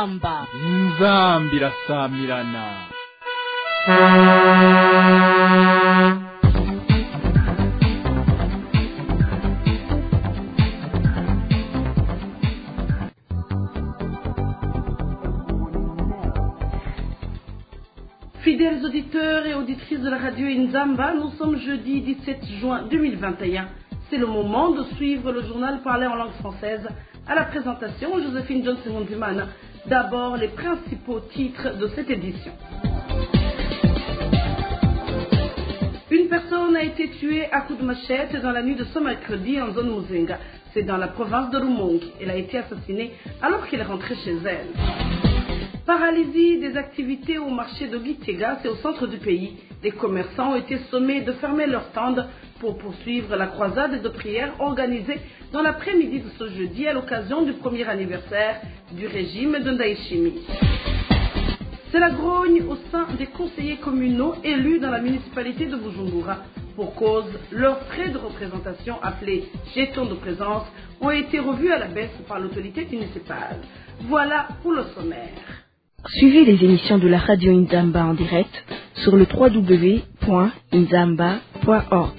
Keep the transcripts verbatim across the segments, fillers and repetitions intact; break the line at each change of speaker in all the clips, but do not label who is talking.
inzamba
inzambi irasamirana.
Fidèles auditeurs et auditrices de la radio Inzamba, nous sommes jeudi dix-sept juin deux mille vingt et un. C'est le moment de suivre le journal parlé en langue française. À la présentation, Joséphine Johnson-Mondimana. D'abord, les principaux titres de cette édition. Une personne a été tuée à coups de machette dans la nuit de ce mercredi en zone Muzenga. C'est dans la province de Rumonge. Elle a été assassinée alors qu'elle rentrait chez elle. Paralysie des activités au marché de Gitega, c'est au centre du pays. Les commerçants ont été sommés de fermer leurs stands pour poursuivre la croisade de prière organisée dans l'après-midi de ce jeudi à l'occasion du premier anniversaire du régime de Ndayishimiye. C'est la grogne au sein des conseillers communaux élus dans la municipalité de Bujumbura. Pour cause, leurs frais de représentation appelés jetons de présence ont été revus à la baisse par l'autorité municipale. Voilà pour le sommaire.
Suivez les émissions de la radio Inzamba en direct sur le w w w point inzamba point org.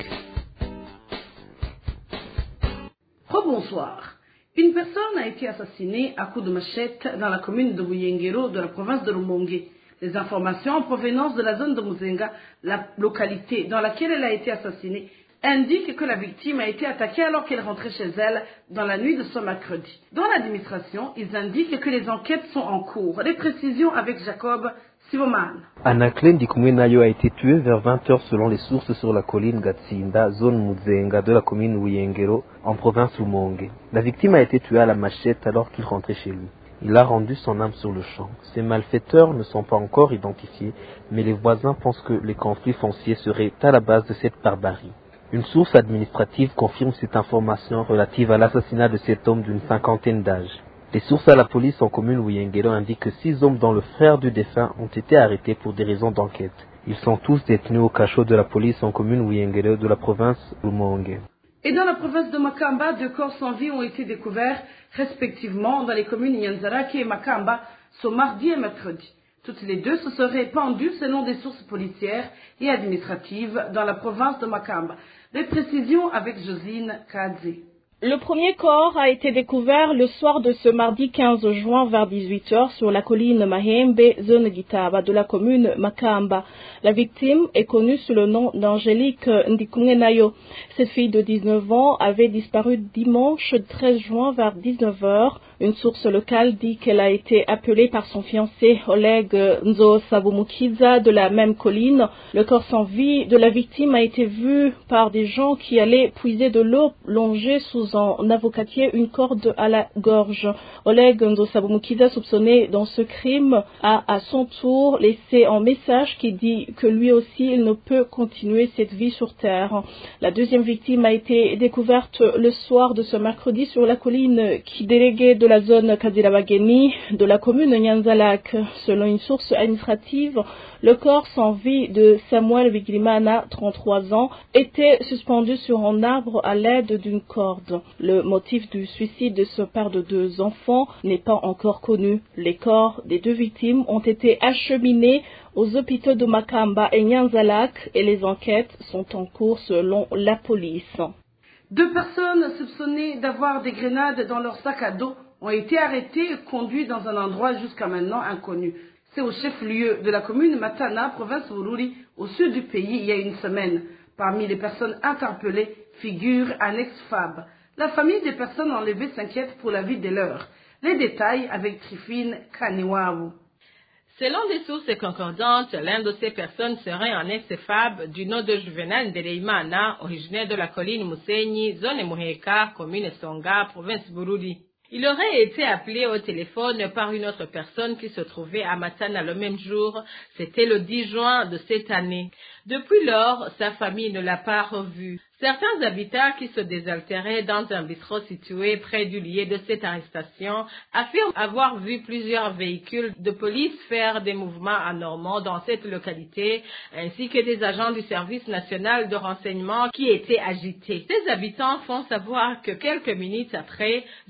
Rebonsoir. Une personne a été assassinée à coups de machette dans la commune de Buyengero de la province de Rumonge. Les informations en provenance de la zone de Muzenga, la localité dans laquelle elle a été assassinée, indique que la victime a été attaquée alors qu'elle rentrait chez elle dans la nuit de ce mercredi. Dans l'administration, ils indiquent que les enquêtes sont en cours. Les précisions avec Jacob Sivoman.
Anaclé Ndikumwenayo a été tué vers vingt heures selon les sources sur la colline Gatsinda, zone Muzenga de la commune Buyengero, en province Rumonge. La victime a été tuée à la machette alors qu'il rentrait chez lui. Il a rendu son âme sur le champ. Ces malfaiteurs ne sont pas encore identifiés, mais les voisins pensent que les conflits fonciers seraient à la base de cette barbarie. Une source administrative confirme cette information relative à l'assassinat de cet homme d'une cinquantaine d'âge. Les sources à la police en commune Buyengero indiquent que six hommes dont le frère du défunt ont été arrêtés pour des raisons d'enquête. Ils sont tous détenus au cachot de la police en commune Buyengero de la province Rumonge.
Et dans la province de Makamba, deux corps sans vie ont été découverts respectivement dans les communes Nyanzarake et Makamba ce mardi et mercredi. Toutes les deux se seraient pendues selon des sources policières et administratives dans la province de Makamba. Les précisions avec Josine Kadze.
Le premier corps a été découvert le soir de ce mardi quinze juin vers dix-huit heures sur la colline Mahembe, zone Gitaba de la commune Makamba. La victime est connue sous le nom d'Angélique Ndikumwenayo. Cette fille de dix-neuf ans avait disparu dimanche treize juin vers dix-neuf heures. Une source locale dit qu'elle a été appelée par son fiancé Oleg Nzosabumukiza de la même colline. Le corps sans vie de la victime a été vu par des gens qui allaient puiser de l'eau longée sous un avocatier une corde à la gorge. Oleg Nzosabumukiza, soupçonné dans ce crime, a à son tour laissé un message qui dit que lui aussi il ne peut continuer cette vie sur terre. La deuxième victime a été découverte le soir de ce mercredi sur la colline qui déléguait de la zone Kazirabageni de la commune Nyanzalak. Selon une source administrative, le corps sans vie de Samuel Bigrimana, trente-trois ans, était suspendu sur un arbre à l'aide d'une corde. Le motif du suicide de ce père de deux enfants n'est pas encore connu. Les corps des deux victimes ont été acheminés aux hôpitaux de Makamba et Nyanzalak et les enquêtes sont en cours selon la police.
Deux personnes soupçonnées d'avoir des grenades dans leur sac à dos ont été arrêtées et conduites dans un endroit jusqu'à maintenant inconnu. C'est au chef-lieu de la commune Matana, province Bururi, au sud du pays, il y a une semaine. Parmi les personnes interpellées figure un ex-F A B. La famille des personnes enlevées s'inquiète pour la vie de leurs. Les détails avec Trifine Kaniwawu.
Selon des sources concordantes, l'un de ces personnes serait un ex-F A B du nom de Juvenal Ndereimana, originaire de la colline Musenyi, zone Muheka, commune Songa, province Bururi. Il aurait été appelé au téléphone par une autre personne qui se trouvait à Matana le même jour. C'était le dix juin de cette année. Depuis lors, sa famille ne l'a pas revu. Certains habitants qui se désaltéraient dans un bistrot situé près du lieu de cette arrestation affirment avoir vu plusieurs véhicules de police faire des mouvements anormaux dans cette localité, ainsi que des agents du service national de renseignement qui étaient agités. Ces habitants font savoir que quelques minutes après, deux personnes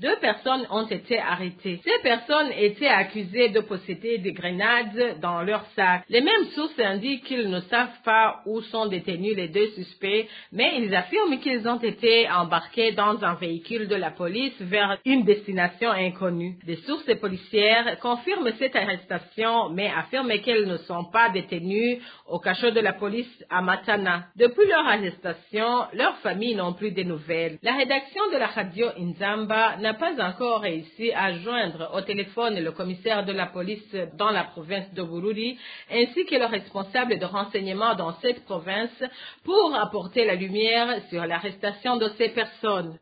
personnes ont été arrêtées. Ces personnes étaient accusées de posséder des grenades dans leur sac. Les mêmes sources indiquent qu'ils ne savent pas où sont détenus les deux suspects, mais ils affirment qu'ils ont été embarqués dans un véhicule de la police vers une destination inconnue. Des sources policières confirment cette arrestation, mais affirment qu'elles ne sont pas détenues au cachot de la police à Matana. Depuis leur arrestation, leurs familles n'ont plus de nouvelles. La rédaction de la radio Inzamba n'a pas encore réussi à joindre au téléphone le commissaire de la police dans la province de Bururi, ainsi que le responsable de renseignement dans cette province, pour apporter la lumière sur l'arrestation de ces personnes.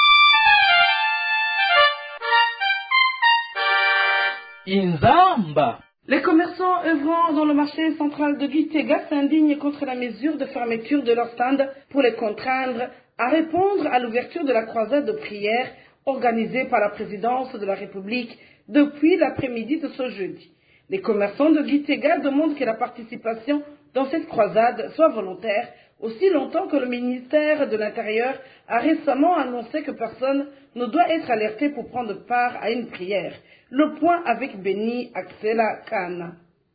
Inzamba.
Les commerçants œuvrant dans le marché central de Gitega s'indignent contre la mesure de fermeture de leur stand pour les contraindre à répondre à l'ouverture de la croisade de prière organisée par la présidence de la République depuis l'après-midi de ce jeudi. Les commerçants de Gitega demandent que la participation dans cette croisade soit volontaire, aussi longtemps que le ministère de l'Intérieur a récemment annoncé que personne ne doit être alerté pour prendre part à une prière. Le point avec Beni Axela Kana.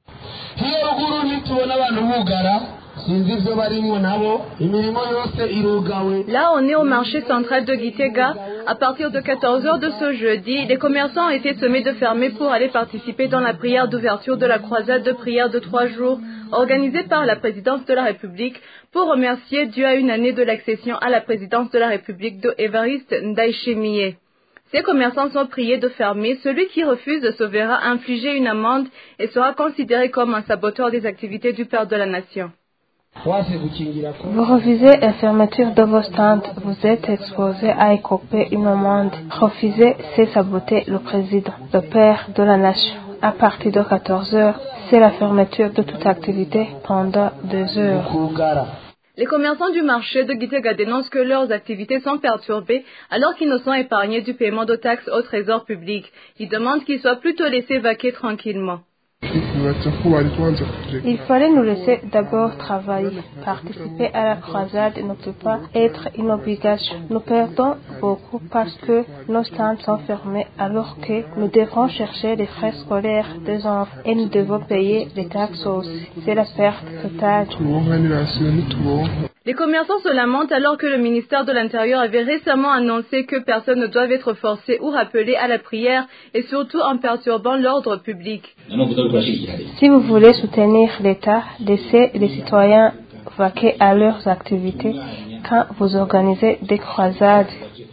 Là, on est au marché central de Gitega. À partir de quatorze heures de ce jeudi, les commerçants ont été sommés de fermer pour aller participer dans la prière d'ouverture de la croisade de prière de trois jours, organisée par la présidence de la République, pour remercier Dieu à une année de l'accession à la présidence de la République de Évariste Ndayishimiye. Ces commerçants sont priés de fermer. Celui qui refuse se verra infliger une amende et sera considéré comme un saboteur des activités du Père de la Nation.
Vous refusez la fermeture de vos stands, vous êtes exposé à écoper une amende. Refusez, c'est saboter le président, le Père de la Nation. À partir de quatorze heures, c'est la fermeture de toute activité pendant deux heures.
Les commerçants du marché de Gitega dénoncent que leurs activités sont perturbées alors qu'ils ne sont épargnés du paiement de taxes au trésor public. Ils demandent qu'ils soient plutôt laissés vaquer tranquillement.
Il fallait nous laisser d'abord travailler. Participer à la croisade ne peut pas être une obligation. Nous perdons beaucoup parce que nos stands sont fermés alors que nous devrons chercher les frais scolaires des enfants et nous devons payer les taxes aussi. C'est la perte totale.
Les commerçants se lamentent alors que le ministère de l'Intérieur avait récemment annoncé que personne ne doit être forcé ou rappelé à la prière et surtout en perturbant l'ordre public.
Si vous voulez soutenir l'État, laissez les citoyens vaquer à leurs activités quand vous organisez des croisades.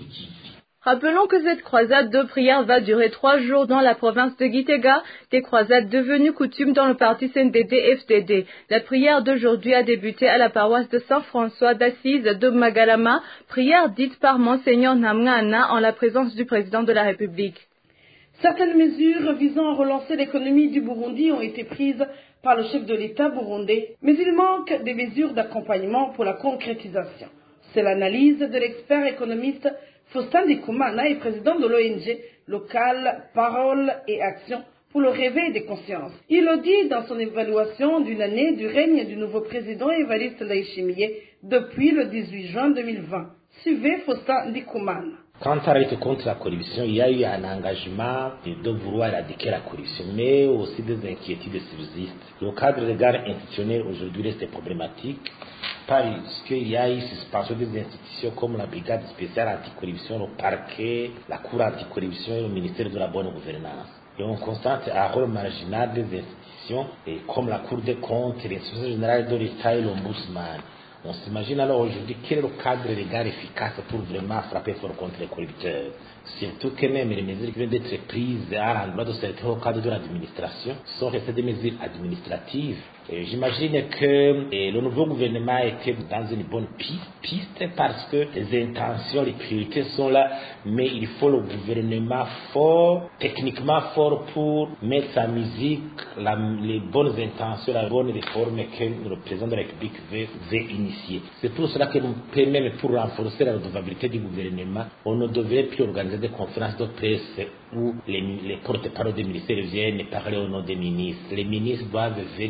Rappelons que cette croisade de prière va durer trois jours dans la province de Gitega, des croisades devenues coutumes dans le parti C N D D F D D. La prière d'aujourd'hui a débuté à la paroisse de Saint-François d'Assise de Magalama, prière dite par Monseigneur Namngana en la présence du président de la République.
Certaines mesures visant à relancer l'économie du Burundi ont été prises par le chef de l'État burundais, mais il manque des mesures d'accompagnement pour la concrétisation. C'est l'analyse de l'expert économiste Faustin Ndikumana et président de l'O N G local Parole et Action pour le réveil des consciences. Il le dit dans son évaluation d'une année du règne du nouveau président Évariste Ndayishimiye depuis le dix-huit juin deux mille vingt. Suivez Faustin Ndikumana.
Quand on arrête contre la corruption, il y a eu un engagement de vouloir éradiquer la corruption, mais aussi des inquiétudes subsistent. Le cadre légal institutionnel aujourd'hui reste problématique parce qu'il y a eu suspension des institutions comme la brigade spéciale anticorruption, le parquet, la cour anticorruption et le ministère de la bonne gouvernance. Et on constate un rôle marginal des institutions et comme la Cour des comptes, l'inspection générale de l'État et l'ombudsman. On s'imagine alors aujourd'hui quel est le cadre légal efficace pour vraiment frapper fort contre les corrupteurs. Surtout que même les mesures qui viennent d'être prises à l'endroit de certains au cadre de l'administration sont restées des mesures administratives. Et j'imagine que et le nouveau gouvernement était dans une bonne piste, piste parce que les intentions, les priorités sont là, mais il faut le gouvernement fort, techniquement fort pour mettre sa musique, la, les bonnes intentions, la bonne réforme que le président de la République veut, veut initier. C'est pour cela que nous même pour renforcer la redevabilité du gouvernement, on ne devrait plus organiser des conférences de presse où les, les porte-parole des ministères viennent parler au nom des ministres. Les ministres doivent venir et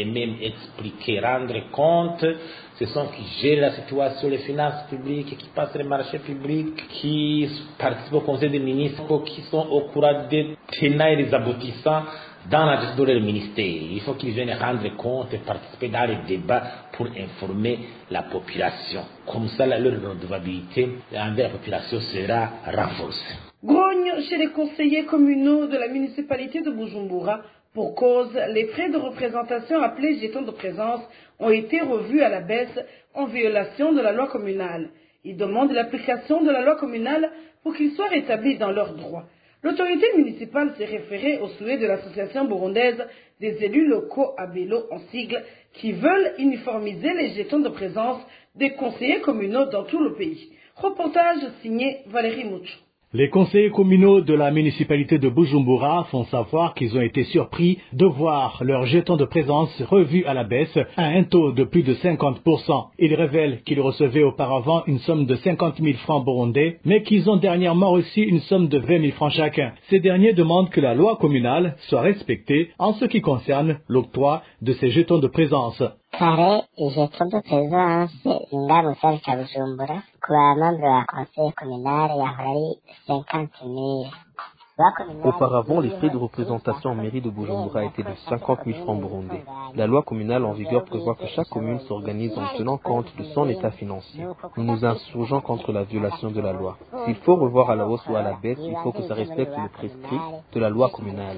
et même expliquer, rendre compte. Ce sont qui gèrent la situation, les finances publiques, qui passent les marchés publics, qui participent au conseil des ministres, qui sont au courant des tenants et des aboutissants dans la gestion de leur ministère. Il faut qu'ils viennent rendre compte et participer dans les débats pour informer la population. Comme ça, leur redevabilité envers la population sera renforcée.
Grogne chez les conseillers communaux de la municipalité de Bujumbura. Pour cause, les frais de représentation appelés jetons de présence ont été revus à la baisse en violation de la loi communale. Ils demandent l'application de la loi communale pour qu'ils soient rétablis dans leurs droits. L'autorité municipale s'est référée au souhait de l'association burundaise des élus locaux à Bélo en sigle qui veulent uniformiser les jetons de présence des conseillers communaux dans tout le pays. Reportage signé Valérie Mouchou.
Les conseillers communaux de la municipalité de Bujumbura font savoir qu'ils ont été surpris de voir leur jeton de présence revu à la baisse à un taux de plus de cinquante pour cent. Ils révèlent qu'ils recevaient auparavant une somme de cinquante mille francs burundais, mais qu'ils ont dernièrement reçu une somme de vingt mille francs chacun. Ces derniers demandent que la loi communale soit respectée en ce qui concerne l'octroi de ces jetons de présence.
Kare ijeto de présence nga musari cha Bujumbura ku bamambre ba conseil communal yahora ari cinquante mille.
Auparavant, les frais de représentation en mairie de Bujumbura étaient de cinquante mille francs burundais. La loi communale en vigueur prévoit que chaque commune s'organise en tenant compte de son état financier. Nous nous insurgeons contre la violation de la loi. S'il faut revoir à la hausse ou à la baisse, il faut que ça respecte le prescrit de la loi communale.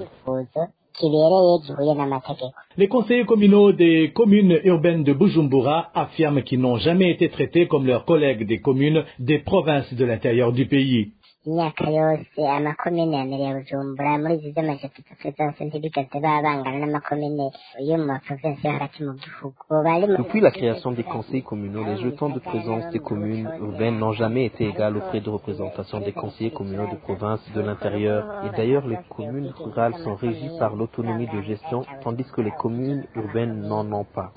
Les conseillers communaux des communes urbaines de Bujumbura affirment qu'ils n'ont jamais été traités comme leurs collègues des communes des provinces de l'intérieur du pays.
imyaka yose amakomine yamereye Bujumbura muri izi z'amajeto zose ntibigeze babangana n'amakomine yo mu maprovinsi yo hagati mu gihugu.
Depuis la création des conseils communaux, les jetons de présence des communes urbaines n'ont jamais été égaux aux frais de représentation des conseillers communaux de province de l'intérieur. Et d'ailleurs, les communes rurales sont régies par l'autonomie de gestion, tandis que les communes urbaines n'en ont pas.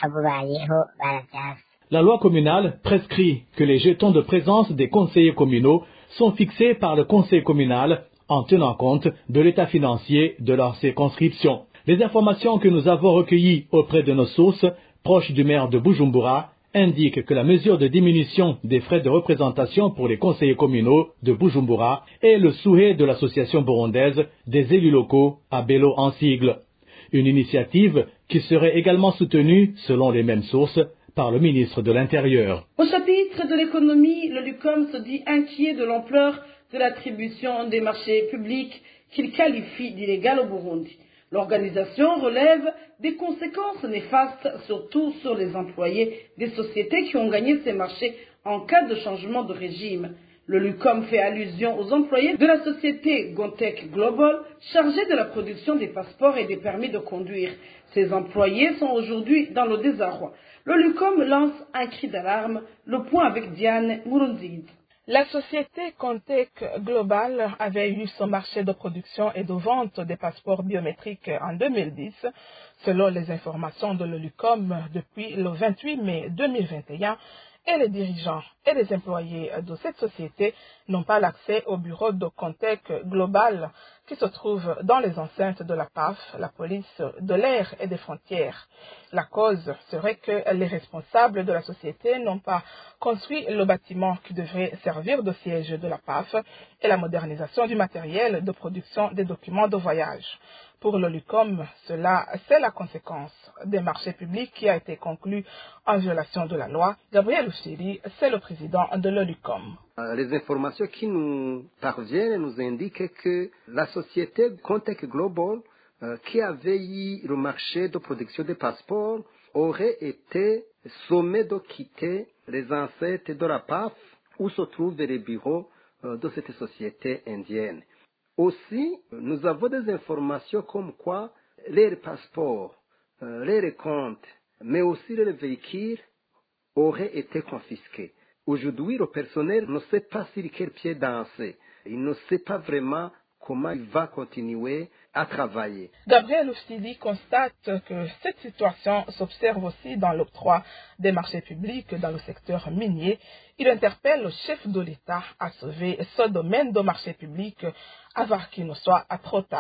La loi communale prescrit que les jetons de présence des conseillers communaux sont fixés par le conseil communal en tenant compte de l'état financier de leur circonscription. Les informations que nous avons recueillies auprès de nos sources proches du maire de Bujumbura indiquent que la mesure de diminution des frais de représentation pour les conseillers communaux de Bujumbura est le souhait de l'association burundaise des élus locaux à Bélo en sigle. Une initiative qui serait également soutenue, selon les mêmes sources, par le ministre de l'Intérieur.
Au chapitre de l'économie, le LUCOM se dit inquiet de l'ampleur de l'attribution des marchés publics qu'il qualifie d'illégal au Burundi. L'organisation relève des conséquences néfastes, surtout sur les employés des sociétés qui ont gagné ces marchés en cas de changement de régime. Le LUCOM fait allusion aux employés de la société Gontech Global, chargée de la production des passeports et des permis de conduire. Ces employés sont aujourd'hui dans le désarroi. Le LUCOM lance un cri d'alarme. Le point avec Diane Murunzid.
La société Gontech Global avait eu son marché de production et de vente des passeports biométriques en deux mille dix. Selon les informations de le LUCOM, depuis le vingt-huit mai deux mille vingt et un, et les dirigeants et les employés de cette société n'ont pas l'accès au bureau de Gontech Global qui se trouve dans les enceintes de la P A F, la police de l'air et des frontières. La cause serait que les responsables de la société n'ont pas construit le bâtiment qui devrait servir de siège de la P A F et la modernisation du matériel de production des documents de voyage. Pour le LUCOM, cela, c'est la conséquence des marchés publics qui a été conclu en violation de la loi. Gabriel Ouchiri, c'est le président de le LUCOM.
Les informations qui nous parviennent nous indiquent que la société Gontech Global, euh, qui avait eu le marché de production des passeports, aurait été sommée de quitter les enceintes de la P A F où se trouvent les bureaux euh, de cette société indienne. Aussi, nous avons des informations comme quoi les passeports, euh, les comptes, mais aussi les véhicules auraient été confisqués. Aujourd'hui, le personnel ne sait pas sur quel pied danser. Il ne sait pas vraiment comment il va continuer à travailler.
Gabriel Oufsidi constate que cette situation s'observe aussi dans l'octroi des marchés publics dans le secteur minier. Il interpelle le chef de l'État à sauver ce domaine de marché public avant qu'il ne soit trop tard.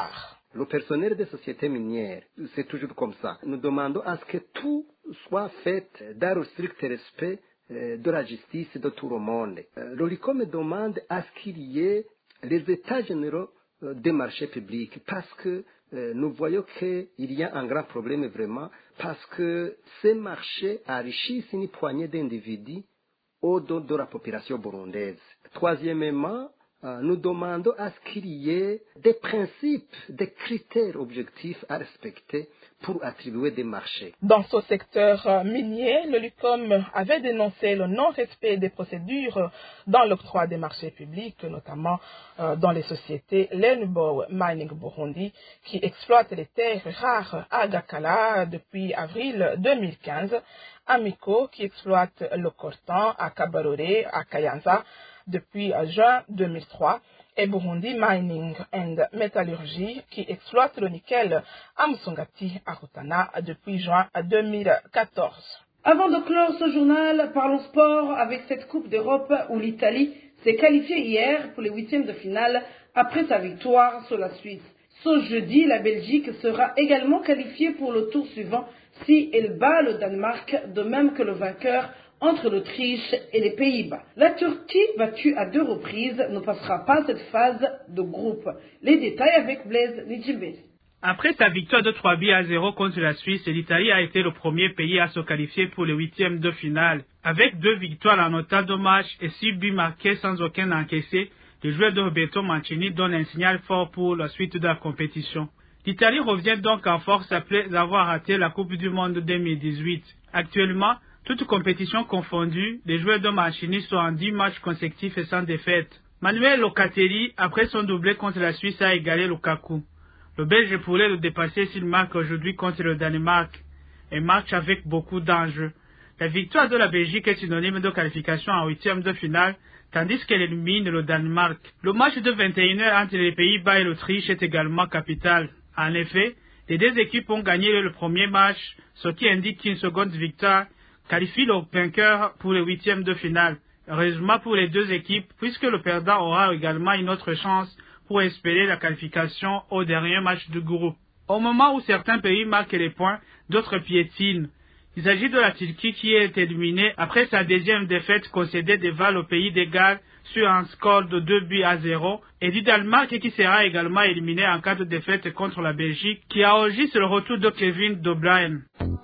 le personnel des sociétés minières, c'est toujours comme ça. Nous demandons à ce que tout soit fait dans le strict respect de la justice de tout le monde. Le LUCOM demande à ce qu'il y ait les états généraux des marchés publics parce que nous voyons qu'il y a un grand problème vraiment parce que ces marchés enrichissent une poignée d'individus au dos de la population burundaise. Troisièmement, nous demandons à ce qu'il y ait des principes, des critères objectifs à respecter pour attribuer des marchés.
Dans ce secteur minier, le LUCOM avait dénoncé le non-respect des procédures dans l'octroi des marchés publics, notamment euh, dans les sociétés Lenbow Mining Burundi, qui exploitent les terres rares à Gakala depuis avril deux mille quinze, Amico, qui exploite le coltan à Kabarore, à Kayanza, depuis juin deux mille trois, et Burundi Mining and Metallurgy qui exploite le nickel à Musongati à Rutana depuis juin deux mille quatorze.
Avant de clore ce journal, parlons sport avec cette Coupe d'Europe où l'Italie s'est qualifiée hier pour les huitièmes de finale après sa victoire sur la Suisse. Ce jeudi, la Belgique sera également qualifiée pour le tour suivant si elle bat le Danemark, de même que le vainqueur entre l'Autriche et les Pays-Bas. La Turquie, battue à deux reprises, ne passera pas cette phase de groupe. Les détails avec Blaise Nidjibé.
Après sa victoire de trois buts à zéro contre la Suisse, l'Italie a été le premier pays à se qualifier pour les huitièmes de finale. Avec deux victoires en autant de matchs et six buts marqués sans aucun encaissé, le joueur de Roberto Mancini donne un signal fort pour la suite de la compétition. L'Italie revient donc en force après avoir raté la Coupe du Monde deux mille dix-huit. Actuellement, toutes compétitions confondues, les joueurs de Mancini sont en dix matchs consécutifs et sans défaite. Manuel Locatelli, après son doublé contre la Suisse, a égalé Lukaku. Le Belge pourrait le dépasser s'il marque aujourd'hui contre le Danemark, un match avec beaucoup d'enjeux. La victoire de la Belgique est synonyme de qualification en huitième de finale, tandis qu'elle élimine le Danemark. Le match de vingt et une heures entre les Pays-Bas et l'Autriche est également capital. En effet, les deux équipes ont gagné le premier match, ce qui indique qu'une seconde victoire qualifie le vainqueur pour les huitièmes de finale. Heureusement pour les deux équipes, puisque le perdant aura également une autre chance pour espérer la qualification au dernier match du groupe. Au moment où certains pays marquent les points, d'autres piétinent. Il s'agit de la Turquie qui est éliminée après sa deuxième défaite concédée devant le pays des Galles sur un score de deux buts à zéro, et du Danemark qui sera également éliminé en cas de défaite contre la Belgique, qui a enregistré le retour de Kevin De Bruyne.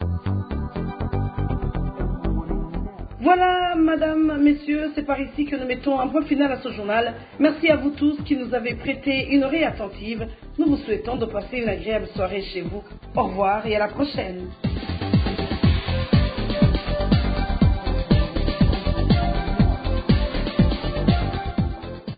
Voilà, madame, messieurs, c'est par ici que nous mettons un point final à ce journal. Merci à vous tous qui nous avez prêté une oreille attentive. Nous vous souhaitons de passer une agréable soirée chez vous. Au revoir et à la prochaine.